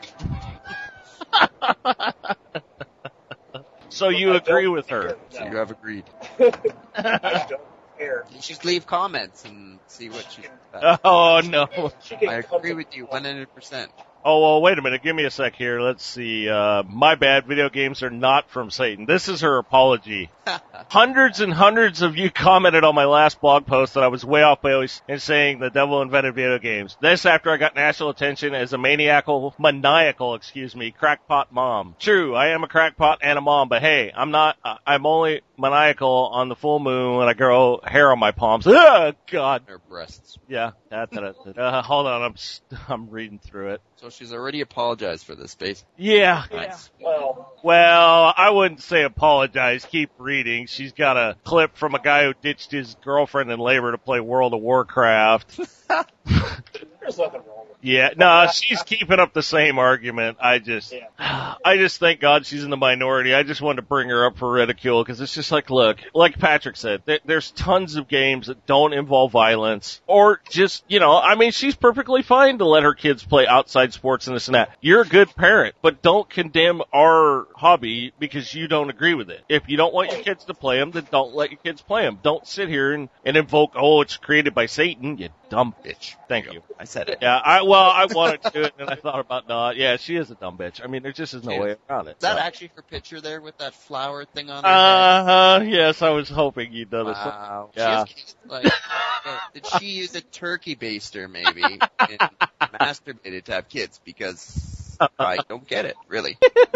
So you agree with her? So you have agreed. I don't care. You should leave comments and see what she says. Oh, no. I agree with you 100%. Oh, well, wait a minute. Give me a sec here. Let's see. My bad. Video games are not from Satan. This is her apology. Hundreds and hundreds of you commented on my last blog post that I was way off base in saying the devil invented video games. This after I got national attention as a maniacal, crackpot mom. True, I am a crackpot and a mom, but hey, I'm only maniacal on the full moon when I grow hair on my palms. Oh, God. Her breasts. Yeah. Hold on. I'm reading through it. So she's already apologized for this, Space. Yeah. Nice. Well, I wouldn't say apologize. Keep reading. She's got a clip from a guy who ditched his girlfriend in labor to play World of Warcraft. there's nothing wrong with it. Yeah, no, she's keeping up the same argument. I just thank God she's in the minority. I just wanted to bring her up for ridicule because it's just like, look, like Patrick said, there's tons of games that don't involve violence or just, she's perfectly fine to let her kids play outside sports and this and that. You're a good parent, but don't condemn our hobby because you don't agree with it. If you don't want your kids to play them, then don't let your kids play them. Don't sit here and invoke, it's created by Satan, you dumb bitch. Thank you. I said it. Yeah, I wanted to do it, and I thought about not. Yeah, she is a dumb bitch. I mean, there just is no way around it. Is that actually her picture there with that flower thing on her head? Yes, I was hoping you'd notice. Wow. Yeah. Did she use a turkey baster, maybe, and masturbated to have kids? Because I don't get it, really.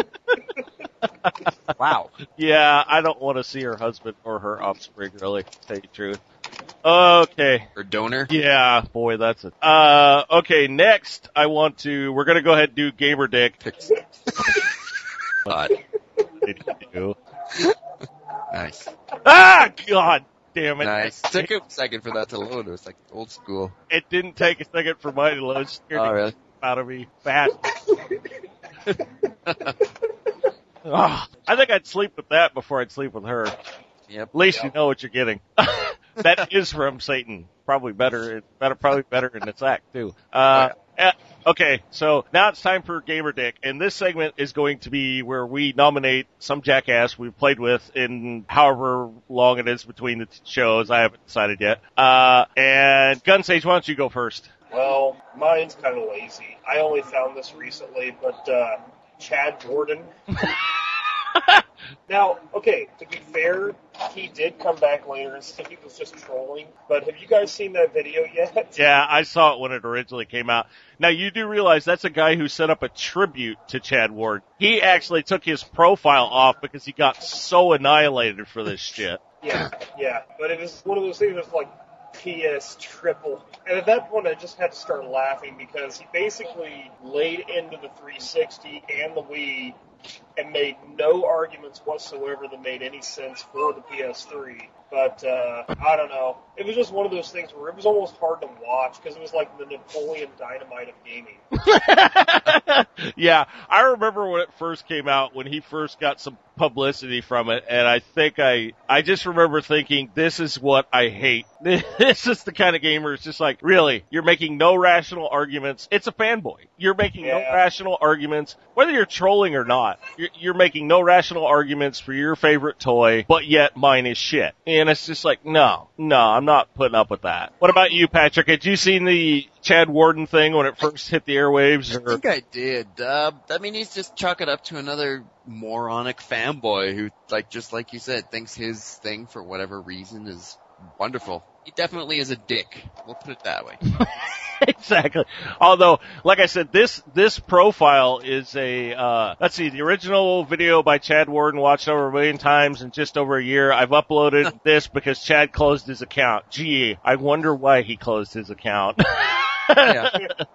Wow. Yeah, I don't want to see her husband or her offspring, really, to tell you the truth. Okay. Her donor? Yeah, boy, that's it. Okay, next, we're gonna go ahead and do Gamer Dick. God. Nice. Ah, God damn it. Nice. Took a second for that to load. It was like old school. It didn't take a second for mine to load. It scared the really? out of me. Fast. I think I'd sleep with that before I'd sleep with her. Yep. At least you know what you're getting. That is from Satan. Probably better in its act, too. Okay, so now it's time for Gamer Dick, and this segment is going to be where we nominate some jackass we've played with in however long it is between the shows. I haven't decided yet. And Gunsage, why don't you go first? Well, mine's kind of lazy. I only found this recently, but Chad Jordan. Now, okay, to be fair, he did come back later and said he was just trolling, but have you guys seen that video yet? Yeah, I saw it when it originally came out. Now, you do realize that's a guy who set up a tribute to Chad Ward. He actually took his profile off because he got so annihilated for this shit. Yeah, but it was one of those things that's like, PS triple. And at that point, I just had to start laughing because he basically laid into the 360 and the Wii and made no arguments whatsoever that made any sense for the PS3. But, I don't know. It was just one of those things where it was almost hard to watch because it was like the Napoleon Dynamite of gaming. Yeah, I remember when it first came out, when he first got some publicity from it, and I think I just remember thinking, this is what I hate. This is the kind of gamer, it's just like, really, you're making no rational arguments. It's a fanboy. You're making no rational arguments, whether you're trolling or not. You're making no rational arguments for your favorite toy, but yet mine is shit. And it's just like, no, I'm not putting up with that. What about you, Patrick? Had you seen the Chad Warden thing when it first hit the airwaves? I think I did. He's just chalk it up to another moronic fanboy who, just like you said, thinks his thing for whatever reason is wonderful. He definitely is a dick. We'll put it that way. Exactly. Although, like I said, this profile is the original video by Chad Warden, watched over 1 million times in just over a year. I've uploaded this because Chad closed his account. Gee, I wonder why he closed his account. Yeah.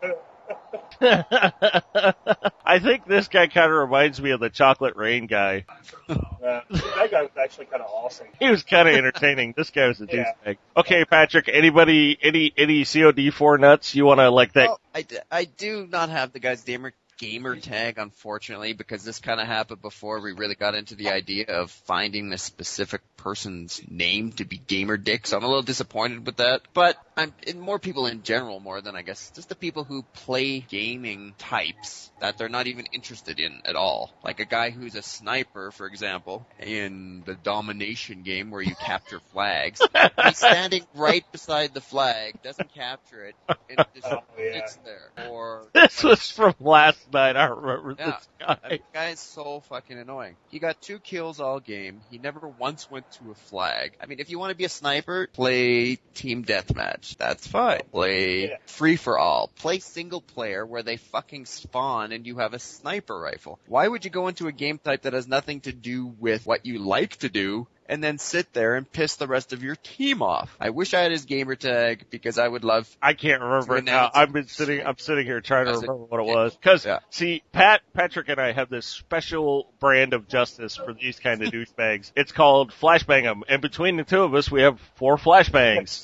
I think this guy kind of reminds me of the Chocolate Rain guy. That guy was actually kind of awesome. He was kind of entertaining. This guy was a douchebag. Okay, Patrick, any COD4 nuts you want to like that? Well, I do not have the guy's gamer tag, unfortunately, because this kind of happened before we really got into the idea of finding a specific person's name to be gamer dick. So I'm a little disappointed with that. But more people in general, more than I guess just the people who play gaming types that they're not even interested in at all. Like a guy who's a sniper, for example, in the domination game where you capture flags. He's standing right beside the flag, doesn't capture it, and just sits there. Or this was from last night. I remember this guy. That guy is so fucking annoying. He got 2 kills all game. He never once went to a flag. I mean, if you want to be a sniper, play team deathmatch. That's fine. Play free for all. Play single player where they fucking spawn and you have a sniper rifle. Why would you go into a game type that has nothing to do with what you like to do and then sit there and piss the rest of your team off? I wish I had his gamer tag because I would love. I can't remember it now. I'm sitting here trying to remember what it was. Because see, Patrick and I have this special brand of justice for these kind of douchebags. It's called Flashbang 'em, and between the two of us, we have 4 flashbangs.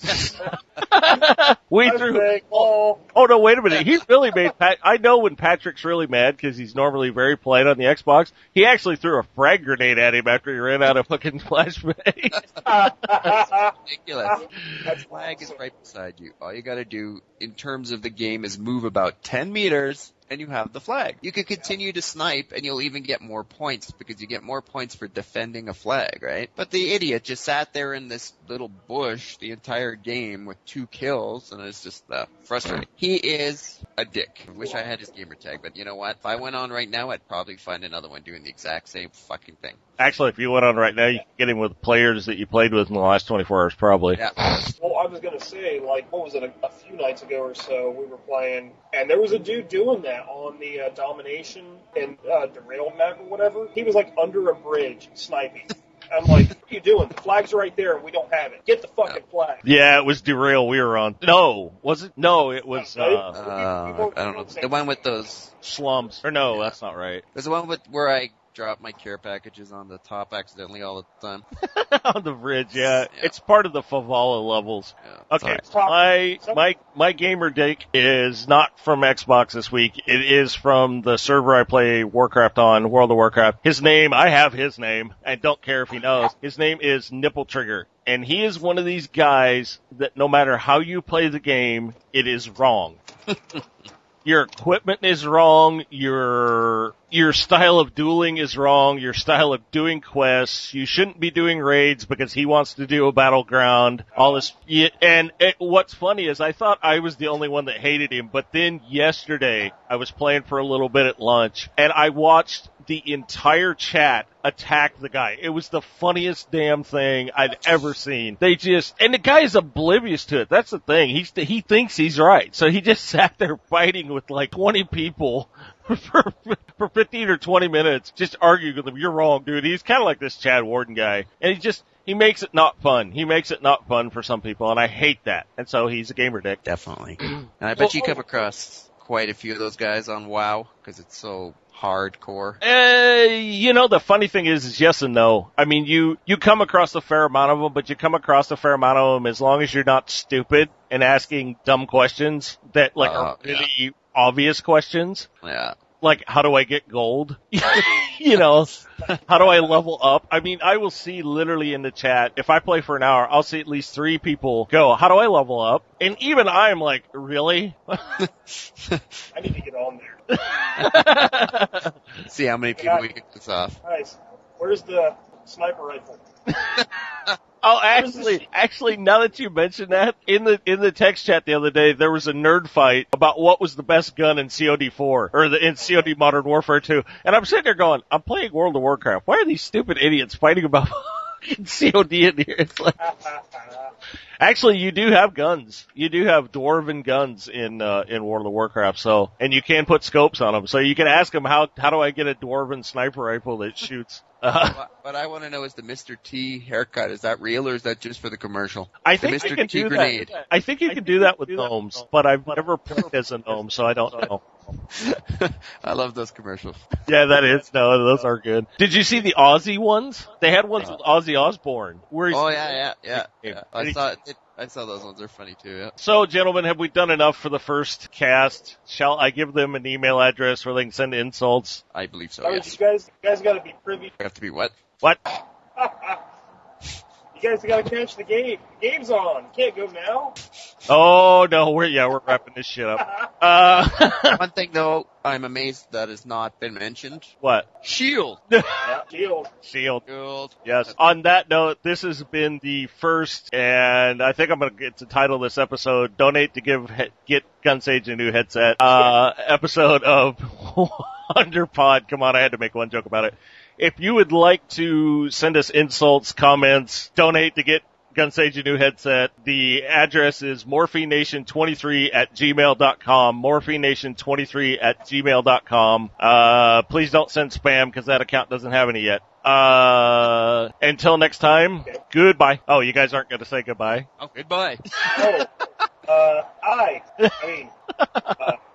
We threw. Oh no! Wait a minute. He really made. I know when Patrick's really mad because he's normally very polite on the Xbox. He actually threw a frag grenade at him after he ran out of fucking flashbangs. That's ridiculous. That flag is right beside you. All you got to do in terms of the game is move about 10 meters. And you have the flag. You could continue to snipe, and you'll even get more points, because you get more points for defending a flag, right? But the idiot just sat there in this little bush the entire game with 2 kills, and it's just frustrating. He is a dick. I wish I had his gamer tag, but you know what? If I went on right now, I'd probably find another one doing the exact same fucking thing. Actually, if you went on right now, you could get him with players that you played with in the last 24 hours, probably. Yeah. Well, I was going to say, like, what was it, a few nights ago or so, we were playing, and there was a dude doing that on the Domination and Derail map or whatever. He was, like, under a bridge sniping. I'm like, what are you doing? The flag's right there, and we don't have it. Get the fucking flag. Yeah, it was Derail we were on. No, was it? No, it was, I don't know. The one with those slums. Or no, that's not right. There's the one where I drop my care packages on the top accidentally all the time. On the bridge, yeah. It's part of the Favala levels. Yeah, okay, my gamer dick is not from Xbox this week. It is from the server I play Warcraft on, World of Warcraft. I have his name. I don't care if he knows. His name is Nipple Trigger. And he is one of these guys that no matter how you play the game, it is wrong. Your equipment is wrong, your style of dueling is wrong, your style of doing quests, you shouldn't be doing raids because he wants to do a battleground, all this, what's funny is I thought I was the only one that hated him, but then yesterday, I was playing for a little bit at lunch, and I watched the entire chat attack the guy. It was the funniest damn thing I'd ever seen. And the guy is oblivious to it. That's the thing. He thinks he's right. So he just sat there fighting with like 20 people for 15 or 20 minutes, just arguing with him. You're wrong, dude. He's kind of like this Chad Warden guy. And he makes it not fun. He makes it not fun for some people, and I hate that. And so he's a gamer dick. Definitely. And I bet you come across quite a few of those guys on WoW, because it's so hardcore. The funny thing is yes and no. I mean, you come across a fair amount of them, but you come across a fair amount of them as long as you're not stupid and asking dumb questions that are really obvious questions. Yeah. Like, how do I get gold? How do I level up? I mean, I will see literally in the chat, if I play for an hour, I'll see at least 3 people go, how do I level up? And even I'm like, really? I need to get on there. See how many people we get this off. Nice. Where's the sniper rifle? Oh, actually, now that you mention that, in the text chat the other day, there was a nerd fight about what was the best gun in COD4, or in COD Modern Warfare 2. And I'm sitting there going, I'm playing World of Warcraft. Why are these stupid idiots fighting about COD in here? It's like, actually, you do have guns. You do have dwarven guns in World of Warcraft, so, and you can put scopes on them. So you can ask them, how do I get a dwarven sniper rifle that shoots? What I want to know is the Mr. T haircut. Is that real or is that just for the commercial? I think you can do that. I think you can do that with gnomes, but I've never played as a gnome, so I don't know. I love those commercials. Yeah, that is. No, those are good. Did you see the Aussie ones? They had ones with Ozzy Osbourne. Yeah. I saw those ones. They're funny too, yeah. So, gentlemen, have we done enough for the first cast? Shall I give them an email address where they can send insults? I believe so, yes. You guys gotta be privy. We have to be what? What? You guys gotta catch the game. The game's on. You can't go now. Oh, no, we're wrapping this shit up. One thing, though, I'm amazed that has not been mentioned. What? Shield. Yeah, Shield. Shield. Yes. On that note, this has been the first, and I think I'm going to get to title this episode, Donate to Get Gunsage a New Headset, episode of Underpod. Come on, I had to make one joke about it. If you would like to send us insults, comments, donate to get Gunsage a new headset, the address is morphination23@gmail.com, morphination23@gmail.com. Please don't send spam because that account doesn't have any yet. Until next time, goodbye. Oh, you guys aren't going to say goodbye? Oh, goodbye. I mean,